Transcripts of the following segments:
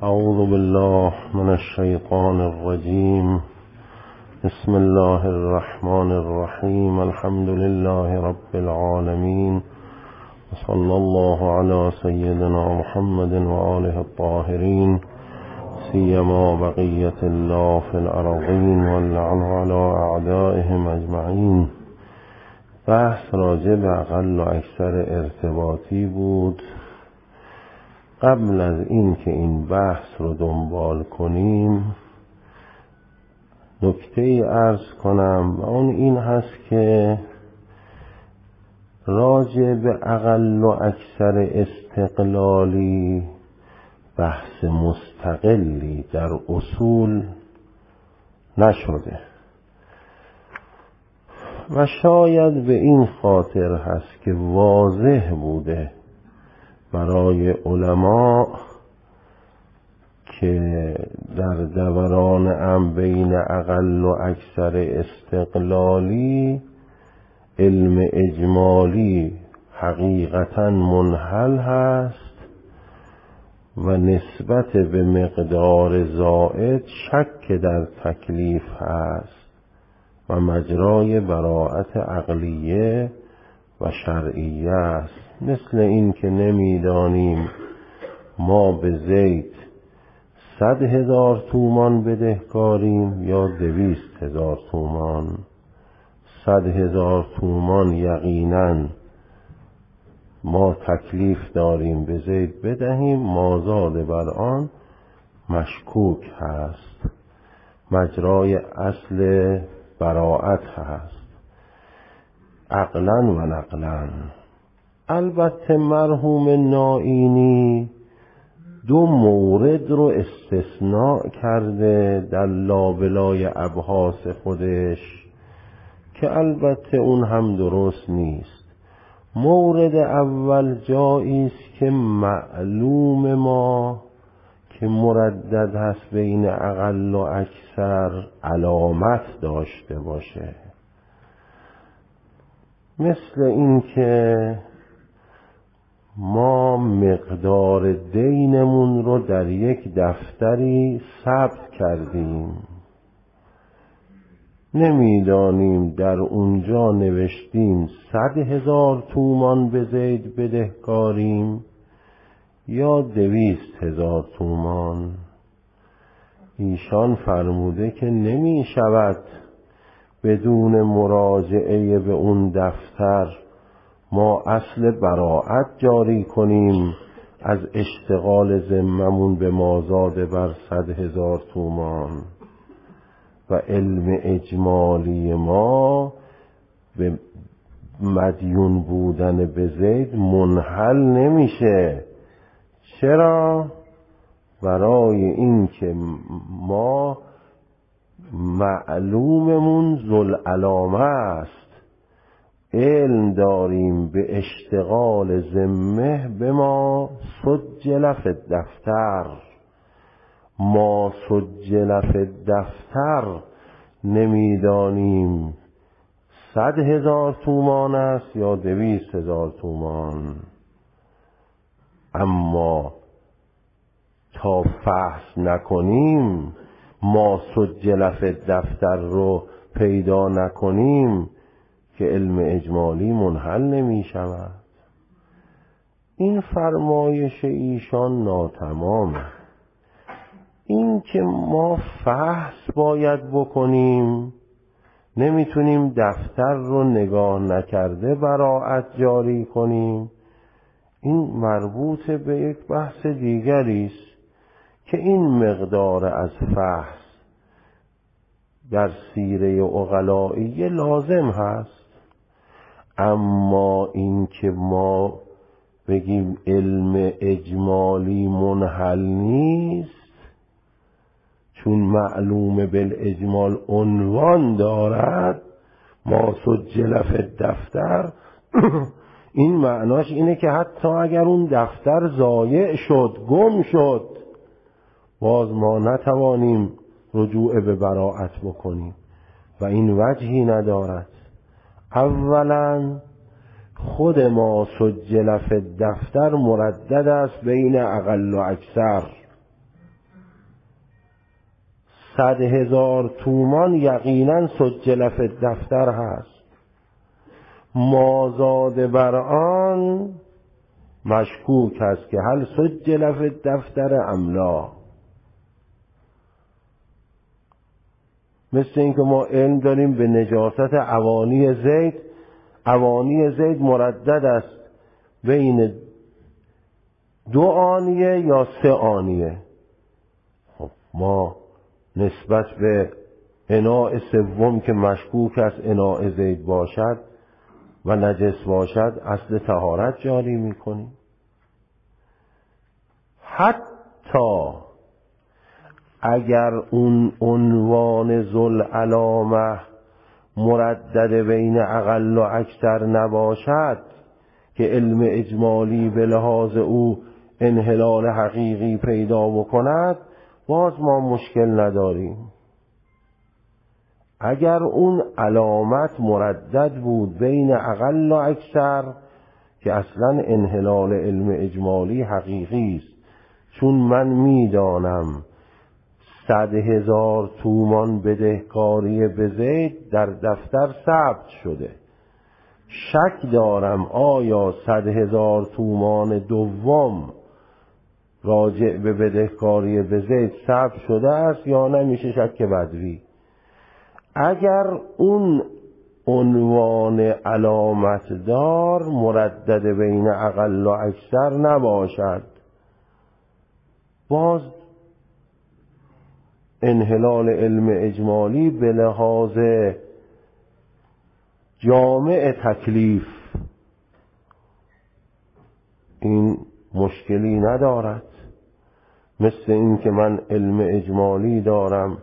اعوذ بالله من الشیطان الرجیم. بسم الله الرحمن الرحیم. الحمد لله رب العالمین. صلی الله علی سیدنا محمد و آله الطاهرین، سیما بقیة الله فی الارضین واللعن علی اعدائهم اجمعین. بحث راجع به اقل و اکثر ارتباطی بود. قبل از این که این بحث رو دنبال کنیم نکته ای عرض کنم، و اون این هست که راجع به اقل و اکثر استقلالی بحث مستقلی در اصول نشده و شاید به این خاطر هست که واضح بوده برای علما که در دوران هم بین اقل و اکثر استقلالی علم اجمالی حقیقتا منحل هست و نسبت به مقدار زائد شک در تکلیف هست و مجرای براءت عقلیه و شرعیه است. مثل این که نمیدانیم ما به زید 100,000 تومان بدهکاریم یا 200,000 تومان. 100,000 تومان یقینا ما تکلیف داریم به زید بدهیم، مازاد بر آن مشکوک هست، مجرای اصل براءت هست عقلا و نقلا. البته مرحوم نائینی 2 مورد رو استثناء کرده در لابلای ابحاث خودش که البته اون هم درست نیست. مورد اول جایی است که معلوم ما که مردد هست بین اقل و اکثر علامت داشته باشه، مثل این که ما مقدار دینمون رو در یک دفتری ثبت کردیم، نمیدانیم در اونجا نوشتیم 100,000 تومان به زید بدهکاریم یا 200,000 تومان. ایشان فرموده که نمی شود بدون مراجعه به اون دفتر ما اصل براءت جاری کنیم از اشتغال ذممون به مازاد بر 100,000 تومان و علم اجمالی ما به مدیون بودن به زید منحل نمیشه. چرا؟ برای این که ما معلوممون ذوالعلامه است، علم داریم به اشتغال ذمه به ما سجل فی الدفتر. ما سجل فی الدفتر نمیدانیم 100,000 تومان است یا 200,000 تومان. اما تا فحص نکنیم، ما سجل فی الدفتر رو پیدا نکنیم که علم اجمالی منحل نمی شود. این فرمایش ایشان ناتمامه. این که ما فحص باید بکنیم، نمیتونیم دفتر رو نگاه نکرده براءت جاری کنیم، این مربوط به یک بحث دیگری است که این مقدار از فحص در سیره عقلائیه لازم هست. اما این که ما بگیم علم اجمالی منحل نیست چون معلوم بالاجمال عنوان دارد، ما سجل فی الدفتر، این معناش اینه که حتی اگر اون دفتر ضایع شد، گم شد، باز ما نتوانیم رجوع به براءت بکنیم و این وجهی ندارد. اولا خود ما سجل فی الدفتر مردد است بین اقل و اکثر. 100,000 تومان یقینا سجل فی الدفتر هست. مازاد بر آن مشکوک است که هل سجل فی الدفتر ام لا. مثل اینکه ما علم داریم به نجاست اوانی زید. اوانی زید مردد است بین 2 آنیه یا 3 آنیه. خب ما نسبت به اناء سوم که مشکوک است اناء زید باشد و نجس باشد اصل طهارت جاری میکنیم. حتی اگر اون عنوان ذل علامه مردد بین اقل و اکثر نباشد که علم اجمالی به لحاظ او انحلال حقیقی پیدا بکند، باز ما مشکل نداریم. اگر اون علامت مردد بود بین اقل و اکثر که اصلا انحلال علم اجمالی حقیقی است، چون من میدانم 100,000 تومان بدهکاری به زید در دفتر ثبت شده، شک دارم آیا 100,000 تومان دوم راجع به بدهکاری به زید ثبت شده است یا نمیشه شک بدوی. اگر اون عنوان علامت دار مردد بین اقل و اکثر نباشد، باز انحلال علم اجمالی به لحاظ جامع تکلیف این مشکلی ندارد. مثل این که من علم اجمالی دارم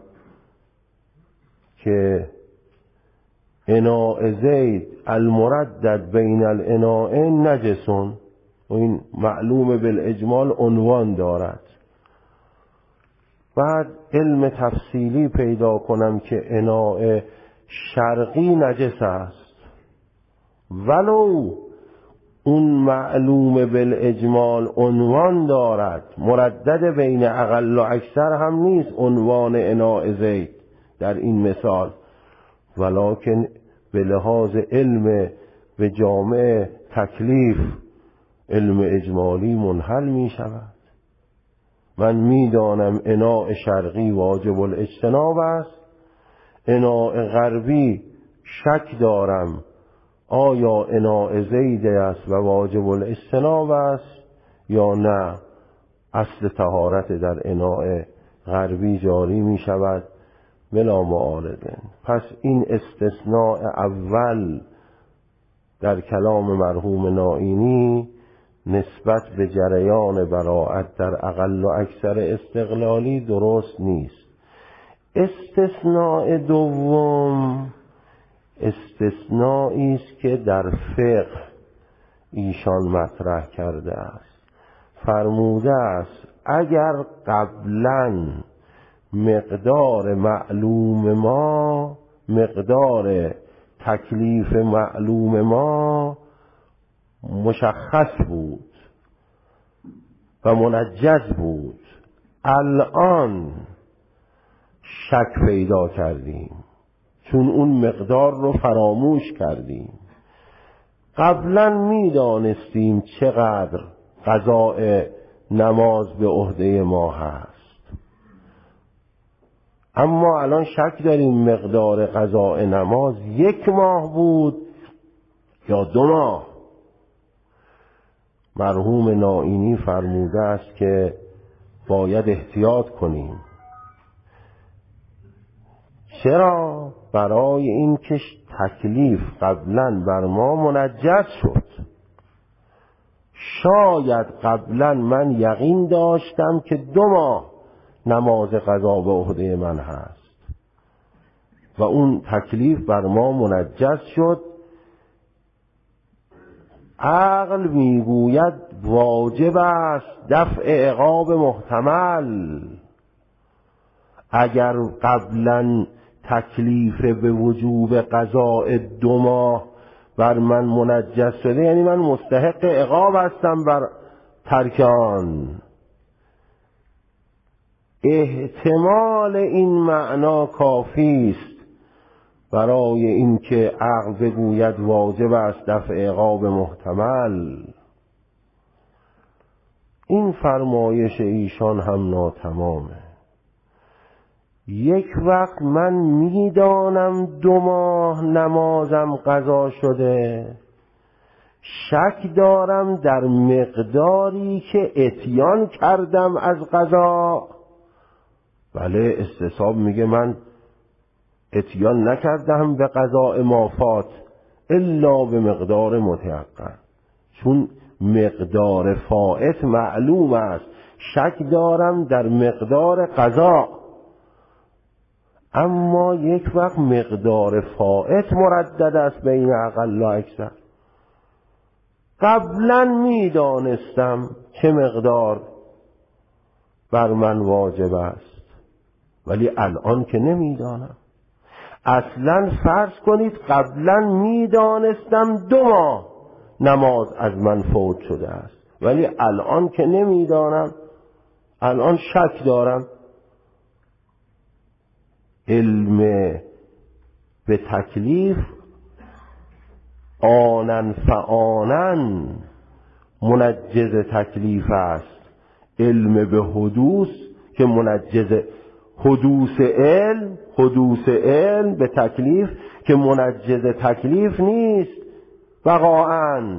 که اناء زید المردد بین الاناءین نجسون و این معلوم بالاجمال عنوان دارد. بعد علم تفصیلی پیدا کنم که اناء شرقی نجس است، ولو اون معلوم بالاجمال عنوان دارد، مردد بین اقل و اکثر هم نیست عنوان اناء زید در این مثال، ولکن به لحاظ علم به جامع تکلیف علم اجمالی منحل می شود. من میدانم اناء شرقی واجب الاجتناب است، اناء غربی شک دارم آیا اناء زید است و واجب الاجتناب است یا نه، اصل طهارت در اناء غربی جاری می شود بلا معارضه. پس این استثناء اول در کلام مرحوم نائینی نسبت به جریان براءت در اقل و اکثر استقلالی درست نیست. استثناء دوم استثنایی است که در فقه ایشان مطرح کرده است. فرموده است اگر قبلاً مقدار معلوم ما، مقدار تکلیف معلوم ما مشخص بود و منجز بود، الان شک پیدا کردیم چون اون مقدار رو فراموش کردیم. قبلا میدانستیم چقدر قضاء نماز به عهده ما هست، اما الان شک داریم مقدار قضاء نماز 1 ماه بود یا 2 ماه. مرحوم نائینی فرموده است که باید احتیاط کنیم. چرا؟ برای این که تکلیف قبلا بر ما منجز شد. شاید قبلا من یقین داشتم که 2 ماه نماز قضا به عهده من هست و اون تکلیف بر ما منجز شد. عقل میگوید واجب است دفع عقاب محتمل. اگر قبلا تکلیف به وجوب قضاء 2 ماه بر من منجز شده، یعنی من مستحق عقاب هستم بر ترک آن. احتمال این معنا کافی است برای اینکه عقل بگوید واجب است دفع عقاب محتمل. این فرمایش ایشان هم ناتمامه. یک وقت من میدانم 2 ماه نمازم قضا شده، شک دارم در مقداری که اتیان کردم از قضا. بله، استصحاب میگه من اتیان نکردم به قضاء مافات الا به مقدار متیقن، چون مقدار فائت معلوم است. شک دارم در مقدار قضا، اما یک وقت مقدار فائت مردد است بین اقل و اکثر. قبلا میدانستم چه مقدار بر من واجب است، ولی الان که نمیدانم. اصلا فرض کنید قبلا میدانستم 2 ماه نماز از من فوت شده است، ولی الان که نمیدانم، الان شک دارم. علم به تکلیف آنن فآنن منجز تکلیف است. علم به حدوث که منجز حدوث علم به تکلیف که منجز تکلیف نیست. واقعاً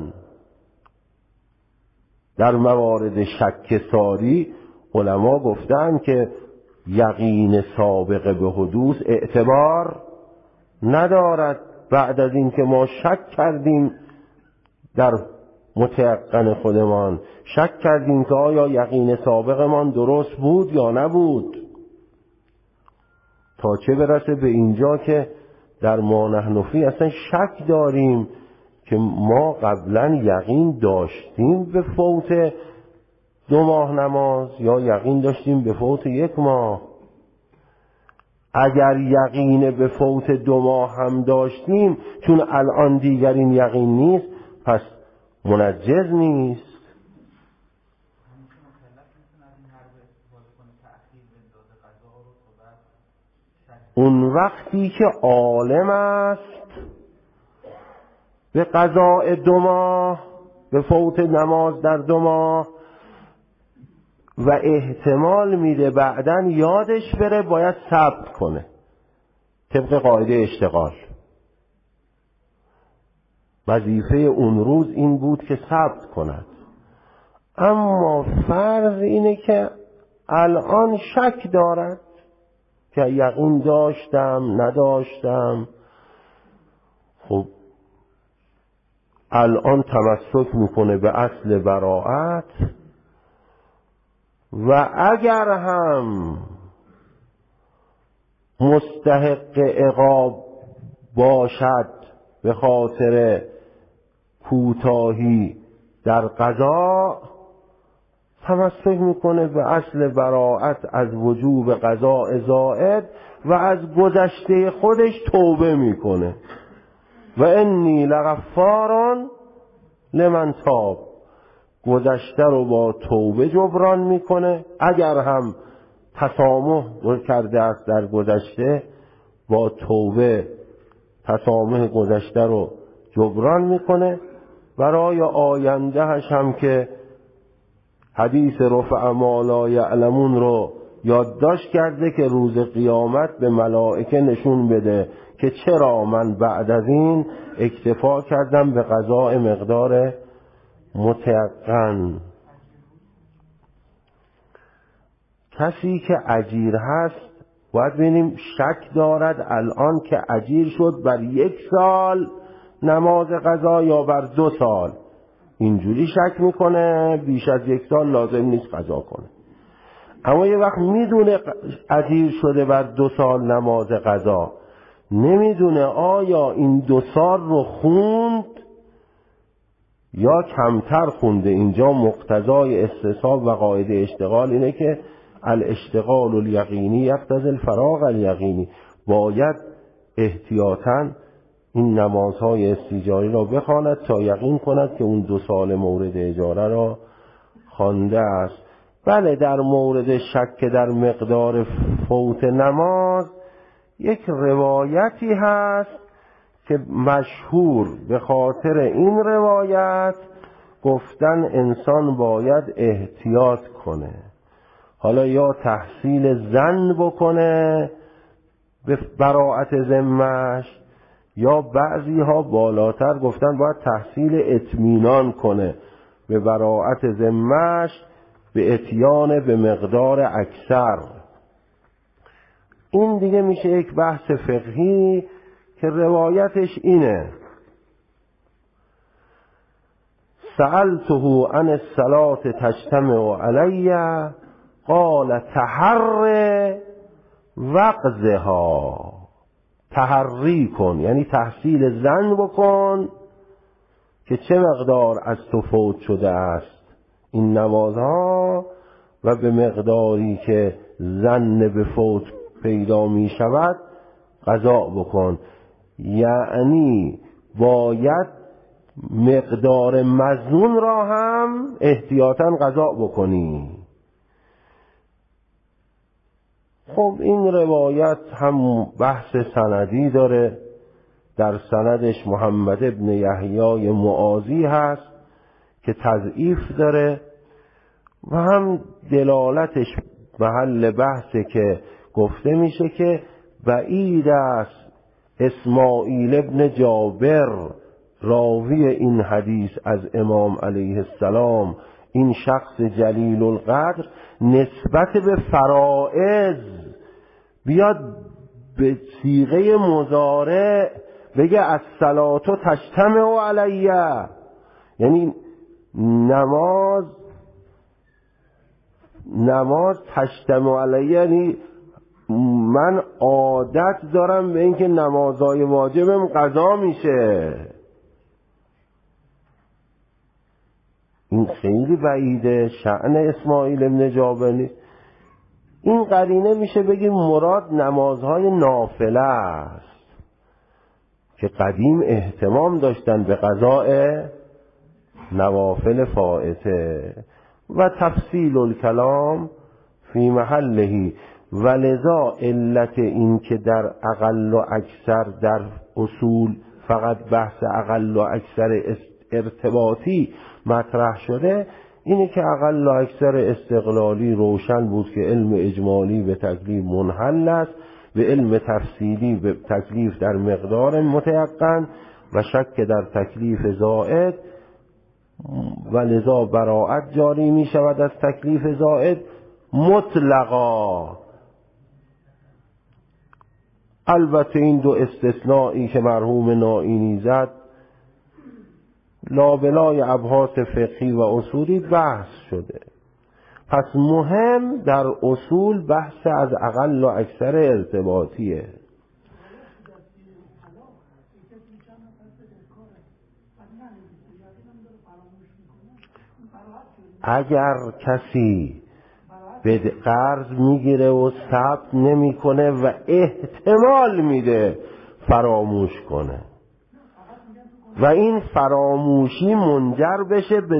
در موارد شک ساری علما گفتن که یقین سابقه به حدوث اعتبار ندارد. بعد از این که ما شک کردیم در متیقن خودمان، شک کردیم که آیا یقین سابقمان درست بود یا نبود، تا چه برسه به اینجا که در ما نحن فی اصلا شک داریم که ما قبلا یقین داشتیم به فوت 2 ماه نماز یا یقین داشتیم به فوت 1 ماه. اگر یقین به فوت 2 ماه هم داشتیم، چون الان دیگر این یقین نیست، پس منجز نیست. اون وقتی که عالم است به قضاء 2 ماه، به فوت نماز در 2 ماه، و احتمال میده بعدن یادش بره، باید ثبت کنه طبق قاعده اشتغال. وظیفه اون روز این بود که ثبت کند. اما فرض اینه که الان شک دارد که یقین داشتم نداشتم. خب الان تمسک میکنه به اصل براءت، و اگر هم مستحق عقاب باشد به خاطر کوتاهی در قضا، تمسک میکنه به اصل براءت از وجوب قضاء زائد و از گذشته خودش توبه میکنه. و انی لغفار لمن تاب، گذشته رو با توبه جبران میکنه. اگر هم تسامح کرده است در گذشته، با توبه تسامح گذشته رو جبران میکنه. برای آیندهش هم که حدیث رفع ما لا یعلمون رو یادداشت کرده که روز قیامت به ملائکه نشون بده که چرا من بعد از این اکتفا کردم به قضاء مقدار متیقن. کسی که اجیر هست باید ببینیم شک دارد الان که اجیر شد بر 1 سال نماز قضا یا بر 2 سال. اینجوری شک میکنه بیش از 1 سال لازم نیست قضا کنه. اما یه وقت میدونه اجیر شده بر 2 سال نماز قضا، نمیدونه آیا این 2 سال رو خوند یا کمتر خونده. اینجا مقتضای استصحاب و قاعده اشتغال اینه که الاشتغال الیقینی یقتضی الفراغ الیقینی. باید احتیاطاً این نمازهای استیجاری را بخواند تا یقین کند که اون 2 سال مورد اجاره را خوانده است. بله در مورد شک در مقدار فوت نماز یک روایتی هست که مشهور به خاطر این روایت گفتن انسان باید احتیاط کنه، حالا یا تحصیل ظن بکنه به براءت ذمه‌اش، یا بعضی ها بالاتر گفتن باید تحصیل اطمینان کنه به براءت ذمه‌اش به اتیان به مقدار اکثر. این دیگه میشه یک بحث فقهی که روایتش اینه: سألته عن الصلاة تجتمع علی قال تحر وقضها. تحری کن یعنی تحصیل ظن بکن که چه مقدار از تو فوت شده است این نمازها، و به مقداری که ظن به فوت پیدا می شود قضا بکن. یعنی باید مقدار مظنون را هم احتیاطاً قضا بکنی. خب این روایت هم بحث سندی داره، در سندش محمد ابن یحیی معاذی هست که تضعیف داره، و هم دلالتش محل بحثه که گفته میشه که بعید است اسماعیل ابن جابر راوی این حدیث از امام علیه السلام، این شخص جلیل القدر، نسبت به فرائض بیاد به صیغه مضارع بگه الصلاة تجتمع علیه، یعنی نماز تجتمع علیه، یعنی من عادت دارم به اینکه نمازهای واجبم قضا میشه. این خیلی بعیده، شأن اسماعیل ابن جابر. این قرینه میشه بگیم مراد نمازهای نافله است که قدیم اهتمام داشتن به قضاء نوافل فائته، و تفصیل الکلام فی محلهی. ولذا علت این که در اقل و اکثر در اصول فقط بحث اقل و اکثر ارتباطی مطرح شده اینه که اقل و اکثر استقلالی روشن بود که علم اجمالی به تکلیف منحل است، به علم تفصیلی به تکلیف در مقدار متیقن و شک در تکلیف زائد، ولذا براءت جاری می شود از تکلیف زائد مطلقا. البته این دو استثنائی که مرحوم نائینی زد لابلای ابحاث فقهی و اصولی بحث شده. پس مهم در اصول بحث از اقل و اکثر ارتباطیه. اگر کسی به قرض میگیره و ثبت نمیکنه و احتمال میده فراموش کنه و این فراموشی منجر بشه به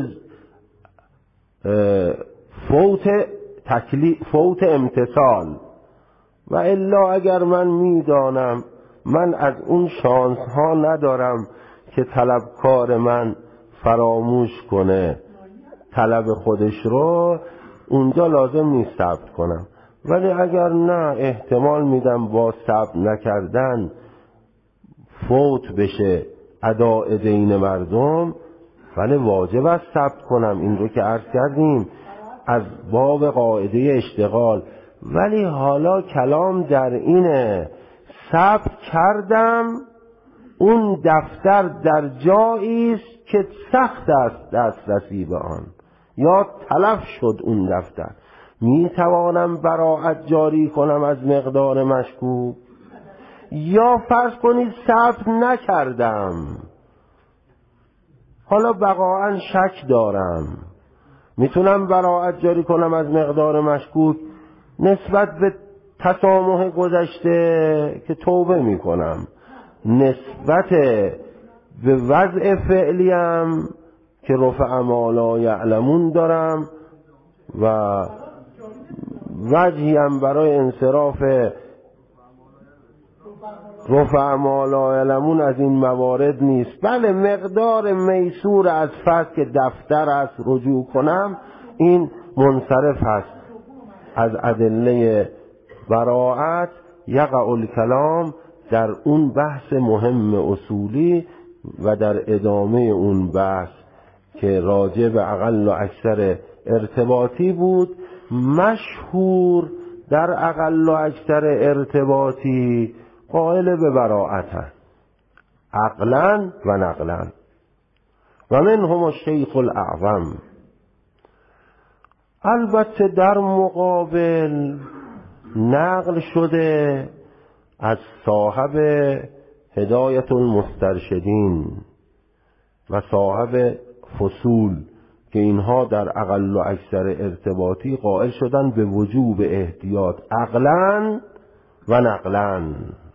فوت امتثال، و الا اگر من میدانم من از اون شانس ها ندارم که طلبکار من فراموش کنه طلب خودش رو، اونجا لازم نیست ثبت کنم. ولی اگر نه احتمال میدم با ثبت نکردن فوت بشه اداء دین مردم، ولی واجب است ثبت کنم. این رو که عرض کردیم از باب قاعده اشتغال. ولی حالا کلام در اینه ثبت کردم، اون دفتر در جایی است که سخت است دسترسی به آن یا تلف شد اون دفتر، می توانم براءت جاری کنم از مقدار مشکوک، یا فرض کنید ثبت نکردم حالا بقاعا شک دارم، میتونم براءت جاری کنم از مقدار مشکوک نسبت به تسامح گذشته که توبه میکنم، نسبت به وضع فعلیم که رفع ما لا یعلمون دارم و وجهی هم برای انصراف رفع ما لا یعلمون از این موارد نیست. بله مقدار میسور از فرض که دفتر است رجوع کنم این منصرف هست از ادله براءت. یقع الکلام در اون بحث مهم اصولی و در ادامه اون بحث که راجع به اقل و اکثر ارتباطی بود. مشهور در اقل و اکثر ارتباطی قائل به براءت عقلا و نقلا و منهم الشیخ الاعظم. البته در مقابل نقل شده از صاحب هدایت المسترشدین و صاحب فصول که اینها در اقل و اکثر ارتباطی قائل شدن به وجوب احتیاط عقلا و نقلا.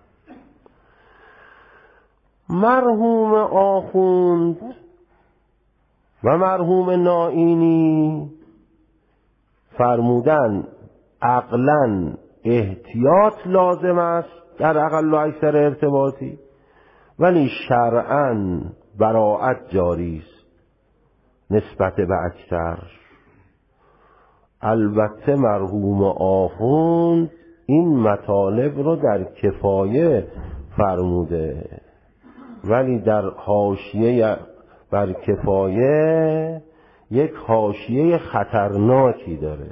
مرحوم آخوند و مرحوم نائینی فرمودن عقلا احتیاط لازم است در اقل و اکثر ارتباطی ولی شرعاً براءت جاری است نسبت به اکثر. البته مرحوم آخوند این مطالب رو در کفایه فرموده ولی در حاشیه بر کفایه یک حاشیه خطرناکی داره.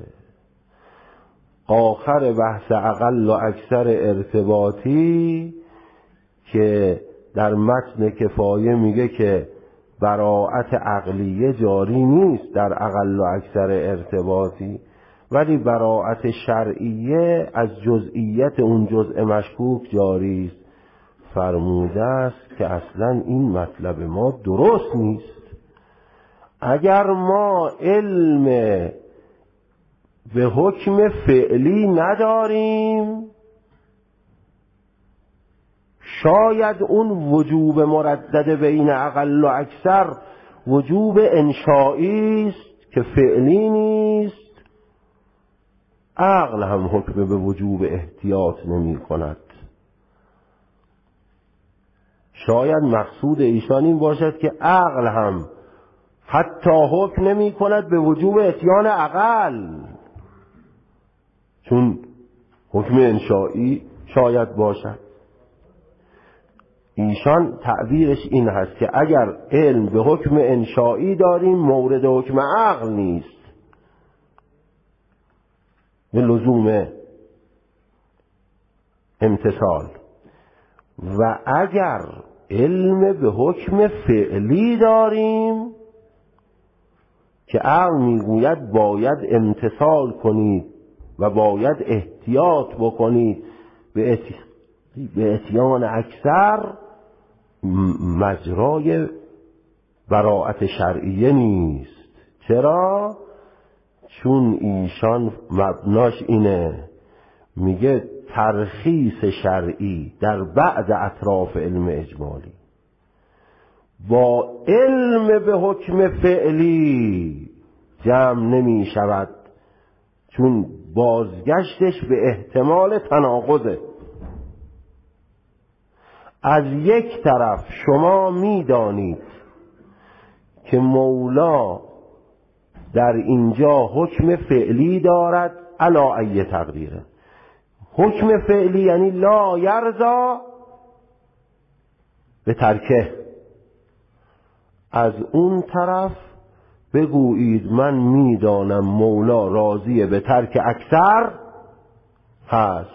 آخر بحث اقل و اکثر ارتباطی که در متن کفایه میگه که براءت عقلیه جاری نیست در اقل و اکثر ارتباطی ولی براءت شرعیه از جزئیت اون جزء مشکوک جاری است. فرموده است که اصلا این مطلب ما درست نیست. اگر ما علم به حکم فعلی نداریم شاید اون وجوب مردد بین اقل و اکثر وجوب انشائی است که فعلی نیست. عقل هم حکم به وجوب احتیاط نمی کند. شاید مقصود ایشان این باشد که عقل هم حتی حکم نمی کند به وجوب اتیان عقل چون حکم انشائی شاید باشد. ایشان تعبیرش این هست که اگر علم به حکم انشائی داریم مورد حکم عقل نیست به لزوم امتثال و اگر علم به حکم فعلی داریم که عقل میگوید باید امتثال کنید و باید احتیاط بکنید به اتیان اکثر مجرای براءت شرعیه نیست. چرا؟ چون ایشان مبناش اینه میگه ترخیص شرعی در بعض اطراف علم اجمالی با علم به حکم فعلی جمع نمی شود چون بازگشتش به احتمال تناقضه. از یک طرف شما می دانید که مولا در اینجا حکم فعلی دارد علی ای تقدیره. حکم فعلی یعنی لا یرضا به ترکه. از اون طرف بگویید من میدانم مولا راضی به ترک اکثر هست.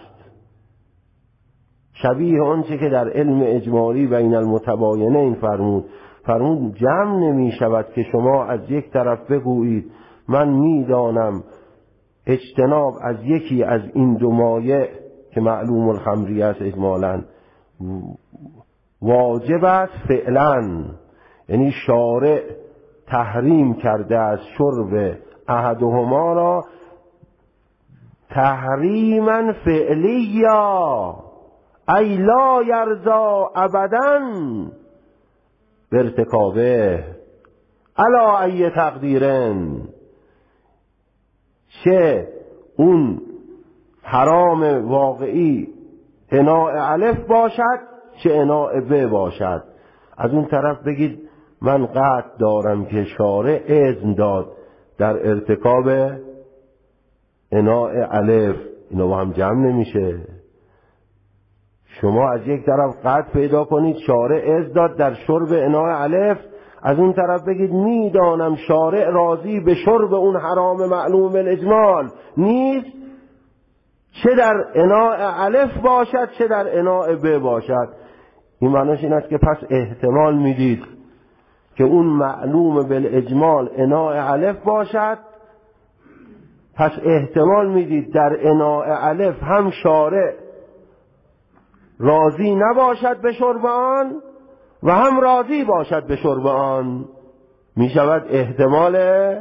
شبیه آنچه که در علم اجمالی بین المتباینین فرمود جمع نمی شود که شما از یک طرف بگویید من میدانم اجتناب از یکی از این دو مایع که معلوم الخمریه است اجمالاً واجب است فعلاً، یعنی شارع تحریم کرده از شرب احدهما را تحریما فعلیا ای لا یرضا ابدا برتکابه علا ای تقدیرن. چه اون حرام واقعی اناء الف باشد چه اناء ب باشد. از اون طرف بگید من قطع دارم که شارع اذن داد در ارتکاب اناء الف، اینا با هم جمع نمیشه. شما از یک طرف قطع پیدا کنید شارع اذن داد در شرب اناء الف، از اون طرف بگید میدانم شارع راضی به شرب اون حرام معلوم الاجمال نیست، چه در اناء الف باشد چه در اناء ب باشد. این معنیش این است که پس احتمال میدید که اون معلوم بالاجمال اناء الف باشد، پس احتمال میدید در اناء الف هم شارع راضی نباشد به شرب آن و هم راضی باشد به شرب آن. میشود احتمال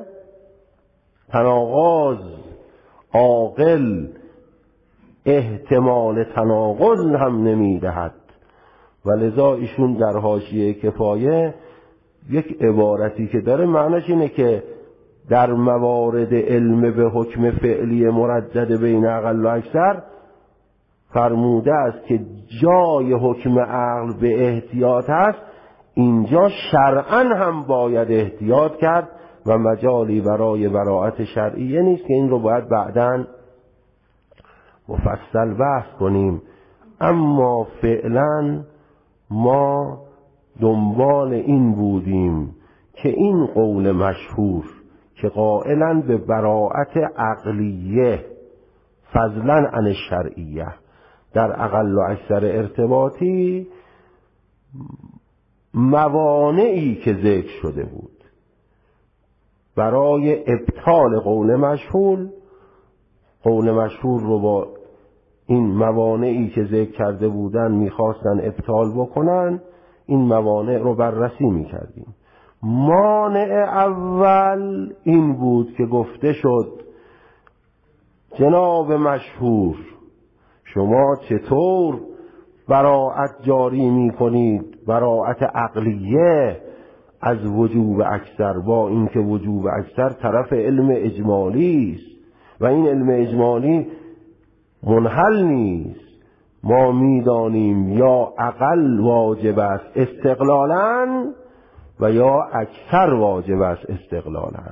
تناقض. عاقل احتمال تناقض هم نمیدهد و لذا ایشون در حاشیه کفایه یک عبارتی که داره معنیش اینه که در موارد علم به حکم فعلی مردد بین اقل و اکثر فرموده است که جای حکم عقل به احتیاط هست، اینجا شرعاً هم باید احتیاط کرد و مجالی برای براءت شرعیه نیست که این رو باید بعداً مفصل بحث کنیم. اما فعلاً ما دنبال این بودیم که این قول مشهور که قائلاً به براءت عقلیه فضلاً عن الشرعیه در اقل و اکثر ارتباطی موانعی که ذکر شده بود برای ابطال قول مشهور رو با این موانعی که ذکر کرده بودن میخواستن ابطال بکنن، این موانع رو بررسی میکردیم. مانع اول این بود که گفته شد جناب مشهور شما چطور براءت جاری میکنید، براءت عقلیه از وجوب اکثر، با اینکه وجوب اکثر طرف علم اجمالی است و این علم اجمالی منحل نیست. ما میدانیم یا اقل واجب است استقلالاً و یا اکثر واجب است استقلالاً.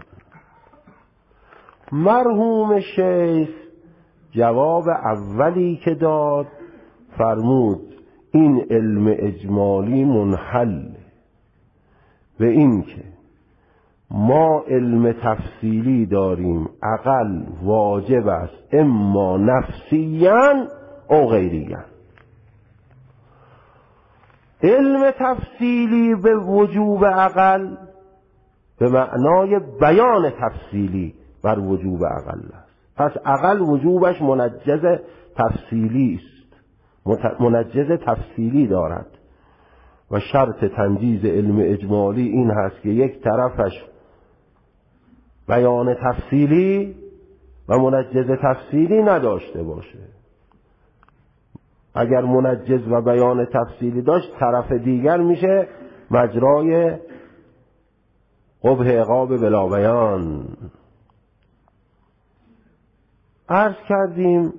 مرحوم شیخ جواب اولی که داد فرمود این علم اجمالی منحل به این که ما علم تفصیلی داریم اقل واجب است اما نفسیاً او غیریاً. علم تفصیلی به وجوب اقل به معنای بیان تفصیلی بر وجوب اقل است. پس اقل وجوبش منجز تفصیلی است، منجز تفصیلی دارد و شرط تنجیز علم اجمالی این هست که یک طرفش بیان تفصیلی و منجز تفصیلی نداشته باشه. اگر منجز و بیان تفصیلی داشت طرف دیگر میشه مجرای قبح عقاب بلا بیان. عرض کردیم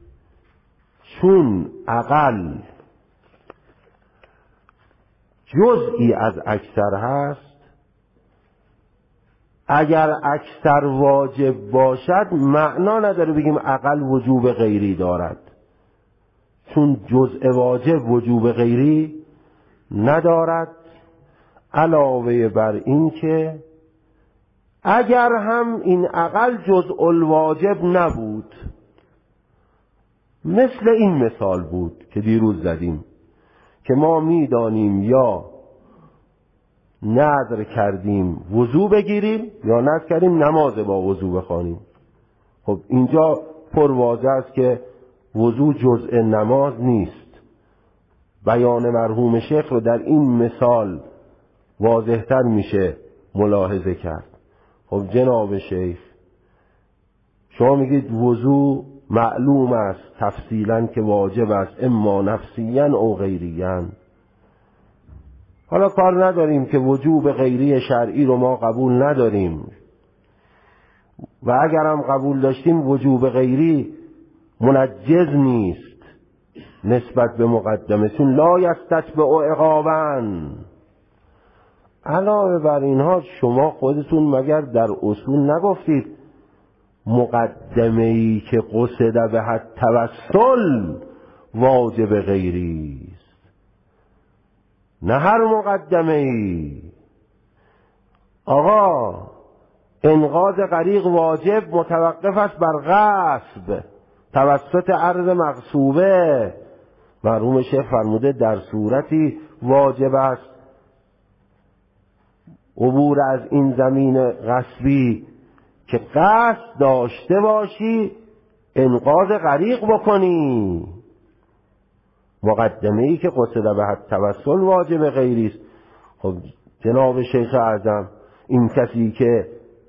چون اقل جزئی از اکثر هست، اگر اکثر واجب باشد معنا نداره بگیم اقل وجوب غیری دارد، چون جزء واجب وجوب غیری ندارد. علاوه بر این که اگر هم این اقل جزء الواجب نبود، مثل این مثال بود که دیروز زدیم که ما میدانیم یا نذر کردیم وضو بگیریم یا نذر کردیم نماز با وضو بخوانیم. خب اینجا پر واضح است که وضو جزء نماز نیست. بیان مرحوم شیخ رو در این مثال واضح‌تر میشه ملاحظه کرد. خب جناب شیخ شما میگید وضو معلوم است تفصیلا که واجب است اما نفسیاً او غیریاً. حالا کار نداریم که وجوب غیری شرعی رو ما قبول نداریم و اگر هم قبول داشتیم وجوب غیری منجز نیست نسبت به مقدمه، چون لا یستتبع عقابا. علاوه بر اینها شما خودتون مگر در اصول نگفتید مقدمه‌ای که قصد به التوسل واجب غیری است؟ نه هر مقدمه‌ای. آقا انقاذ غریق واجب متوقف است بر غصب توسط ارض مغصوبه. مرحوم شیخ فرموده در صورتی واجب است عبور از این زمین غصبی که قصد داشته باشی انقاذ غریق بکنی. مقدمه‌ای که قصد به التوسل واجب غیری است. خب جناب شیخ اعظم، این کسی که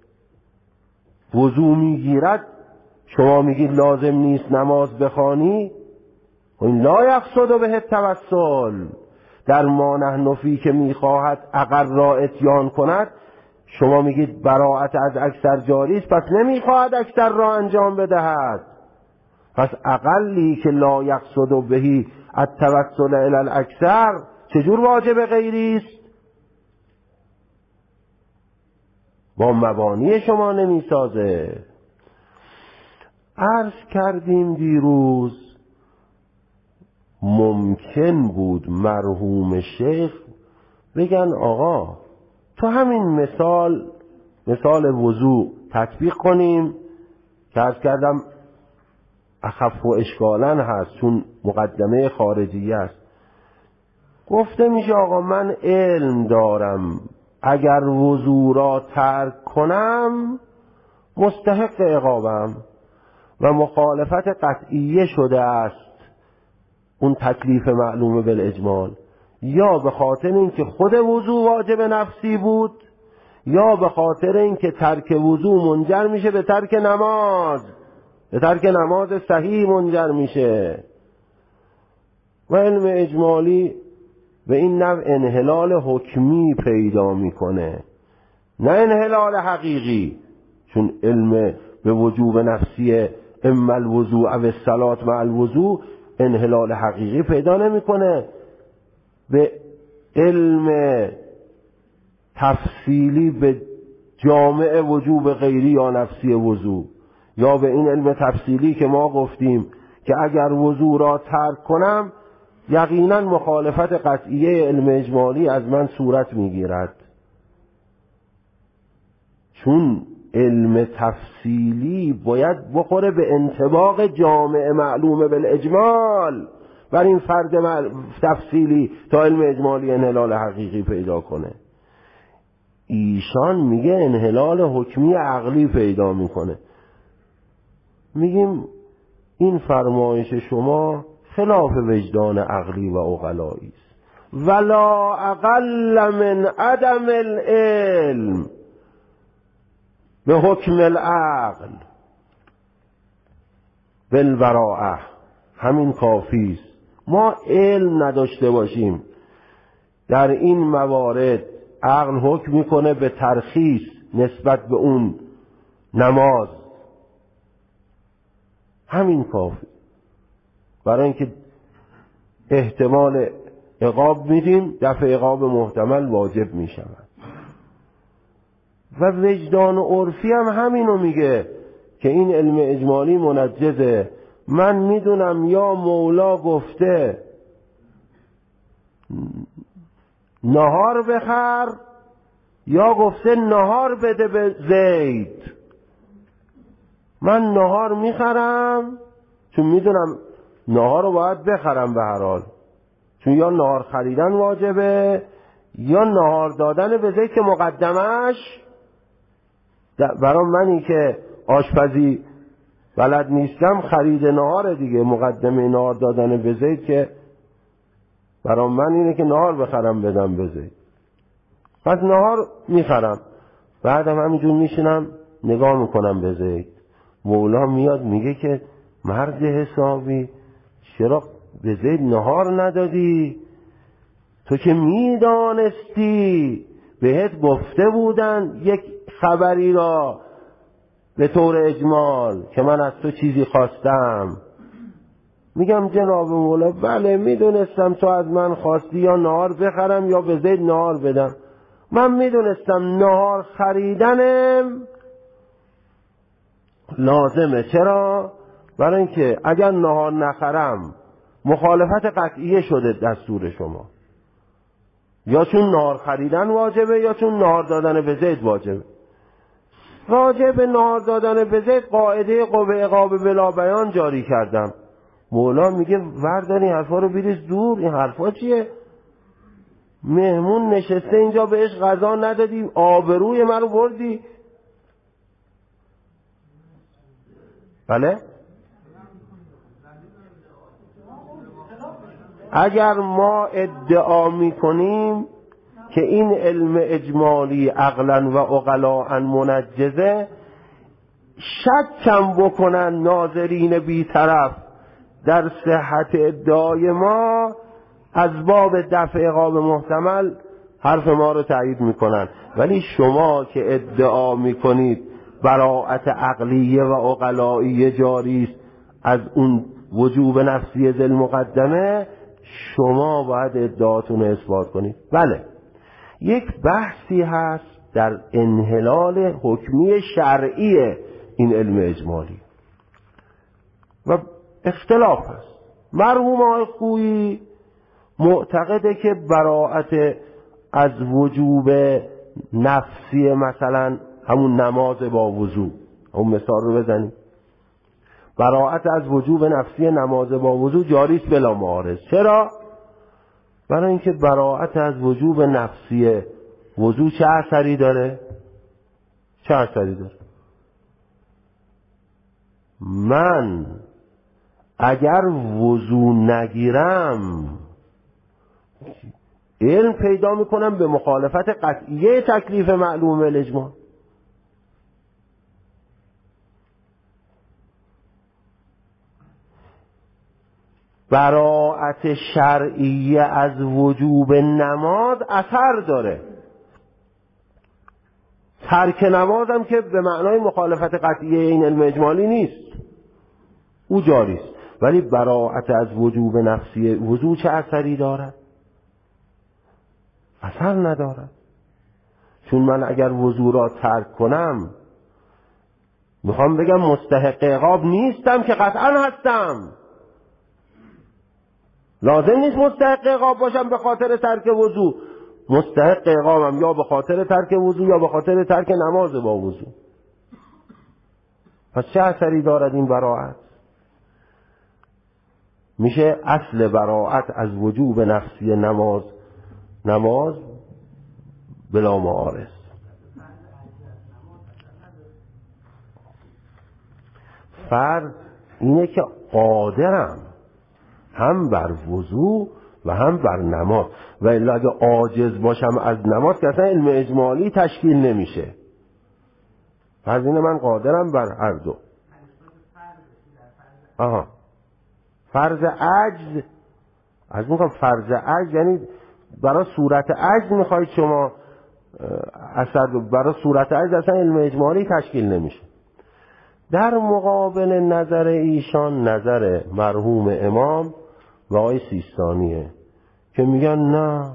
وضو میگیرد شما میگید لازم نیست نماز بخوانی، این لا یقصد به التوسل. در ما نحن فی که میخواهد عقل را اتیان کند شما میگید براءت از اکثر جاری است، پس نمیخواهد اکثر را انجام بدهد. پس اقلی که لا یقصد بهی التوسل الی الاکثر چجور واجب غیری است؟ با مبانی شما نمیسازه. عرض کردیم دیروز ممکن بود مرحوم شیخ بگن آقا تو همین مثال وضوع تطبیق کنیم که عرض کردم اخف و اشکالن هست چون مقدمه خارجیه است. گفته میشه آقا من علم دارم اگر وضوع را ترک کنم مستحق عقابم و مخالفت قطعیه شده است اون تکلیف معلومه بالاجمال، یا به خاطر اینکه خود وضوع واجب نفسی بود یا به خاطر اینکه ترک وضوع منجر میشه به ترک نماز صحیح منجر میشه. و علم اجمالی به این نوع انحلال حکمی پیدا میکنه نه انحلال حقیقی، چون علم به وجوب نفسی اما الوضوء او الصلاة مع الوضوء انحلال حقیقی پیدا نمیکنه. به علم تفصیلی به جامع وجوب غیری یا نفسی وضوء، یا به این علم تفصیلی که ما گفتیم که اگر وضوء را ترک کنم یقینا مخالفت قطعیه علم اجمالی از من صورت میگیرد. چون علم تفصیلی باید بخوره به انطباق جامع معلومه بالاجمال بر این فرد تفصیلی تا علم اجمالی انحلال حقیقی پیدا کنه. ایشان میگه انحلال حکمی عقلی پیدا میکنه. میگیم این فرمایش شما خلاف وجدان عقلی و عقلایی است. ولا اقل من عدم العلم به حکم العقل بالبراءه، همین کافی است. ما علم نداشته باشیم در این موارد عقل حکم میکنه به ترخیص نسبت به اون نماز، همین کافی. برای اینکه احتمال عقاب میدیم دفع عقاب محتمل واجب میشود. و وجدان عرفی هم همینو میگه که این علم اجمالی منجزه. من میدونم یا مولا گفته نهار بخر یا گفته نهار بده به زید. من نهار میخرم چون میدونم نهار رو باید بخرم به هر حال، چون یا نهار خریدن واجبه یا نهار دادن به زید که مقدمش برای منی که آشپزی بلد نیستم خرید نهار دیگه، مقدمه نهار دادن به زید که برای من اینه که نهار بخرم بدم به زید. پس نهار میخرم، بعدم همینجور میشینم نگاه میکنم به زید. مولا میاد میگه که مرد حسابی چرا به زید نهار ندادی؟ تو که میدانستی بهت گفته بودن یک خبری را به طور اجمال که من از تو چیزی خواستم، میگم جناب مولا بله میدونستم تو از من خواستی یا نهار بخرم یا به زید نهار بدم. من میدونستم نهار خریدنم لازمه. چرا؟ برای اینکه اگر نهار نخرم مخالفت قطعیه شده دستور شما، یا چون نهار خریدن واجبه یا چون نهار دادن به زید واجبه. واجب نهار دادن به زید قاعده قوه عقاب بلا بیان جاری کردم. مولا میگه ورداری حرفا رو بریز دور. این حرفا چیه؟ مهمون نشسته اینجا بهش غذا ندادی، آبروی من رو بردی. بله؟ اگر ما ادعا میکنیم که این علم اجمالی عقلا و عقلاء منجزه، شکم بکنن ناظرین بی‌طرف در صحت ادعای ما، از باب دفع عقاب محتمل حرف ما رو تایید میکنن. ولی شما که ادعا میکنید براءت عقلیه و عقلائیه جاری است از اون وجوب نفسی ذی المقدمه، شما باید ادعاتون رو اثبات کنید. بله، یک بحثی هست در انحلال حکمی شرعی این علم اجمالی و اختلاف هست. مرحوم آقای خویی معتقده که براءت از وجوب نفسی، مثلا همون نماز با وضو، همون مثال رو بزنیم، براءت از وجوب نفسی نماز با وضو جاری است بلا معارض. چرا؟ برای اینکه براءت از وجوب نفسی وضو چه اثری داره؟ چه اثری داره؟ من اگر وضو نگیرم علم پیدا میکنم به مخالفت قطعیه تکلیف معلوم الاجمال. براءت شرعیه از وجوب نماز اثر داره. ترک نمازم که به معنای مخالفت قطعیه این علم اجمالی نیست، او جاری است. ولی براءت از وجوب نفسی وضو چه اثری دارد؟ اثر ندارد. چون من اگر وضو را ترک کنم، میخوام بگم مستحق عقاب نیستم که قطعا هستم. لازم نیست مستحق عقاب باشم به خاطر ترک وضو. مستحق عقابم یا به خاطر ترک وضو یا به خاطر ترک نماز با وضو. پس چه اثری دارد این براءت؟ میشه اصل براءت از وجوب نفسی نماز بلا معارض. فرض اینه که قادرم هم بر وضو و هم بر نماز، و الا اگه عاجز باشم از نماز که اصلا علم اجمالی تشکیل نمیشه. فرض اینه من قادرم بر هر دو. فرض عجز، از میگم فرض عجز یعنی برای صورت عجز میخواید شما اثر، برای صورت عجز اصلا علم اجمالی تشکیل نمیشه. در مقابل نظر ایشان نظر مرحوم امام و آقای سیستانیه که میگن نه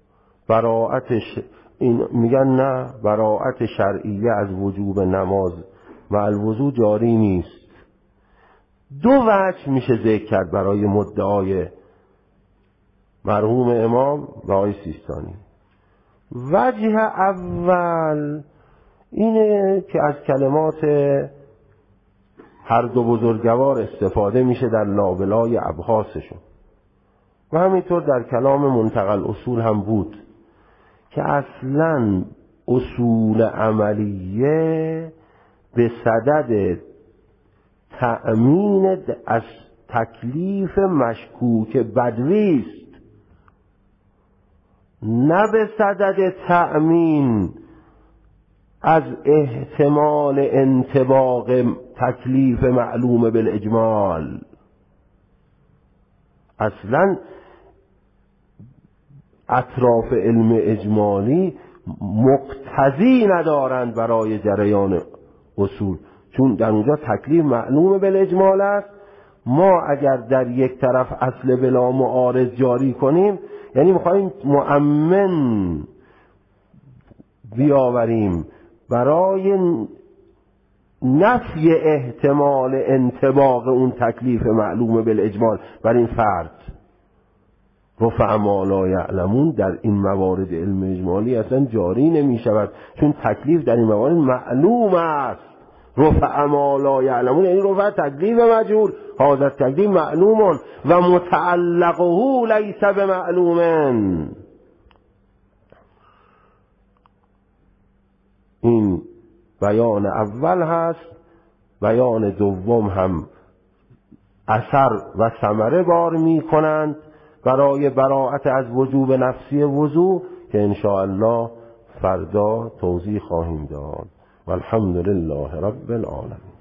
براءت شرعیه از وجوب نماز و الوضو جاری نیست. دو وجه میشه ذکر کرد برای مدعای مرحوم امام و آقای سیستانی. وجه اول اینه که از کلمات هر دو بزرگوار استفاده میشه در لابلای ابحاثشون و همینطور در کلام منتقل اصول هم بود که اصلا اصول عملیه به صدد تأمین از تکلیف مشکوک بدوی است، نه به صدد تأمین از احتمال انطباق تکلیف معلوم بالاجمال. اصلا اطراف علم اجمالی مقتضی ندارند برای جریان اصول، چون در اونجا تکلیف معلوم بالاجمال است ما اگر در یک طرف اصل بلا معارض جاری کنیم، یعنی میخوایم مؤمن بیاوریم برای نفی احتمال انطباق اون تکلیف معلوم بالاجمال بر این فرد. رفع ما لا یعلمون در این موارد علم اجمالی اصلا جاری نمی شود، چون تکلیف در این موارد معلوم است. رفع ما لا یعلمون یعنی رفع تکلیف مجهول، هذا تکلیف معلوم و متعلقه لیس بمعلوم. این بیان اول هست. بیان دوم هم اثر و ثمره بار می کنند برای براءت از وجوب نفسی وضو که انشاءالله فردا توضیح خواهیم داد. والحمد لله رب العالمین.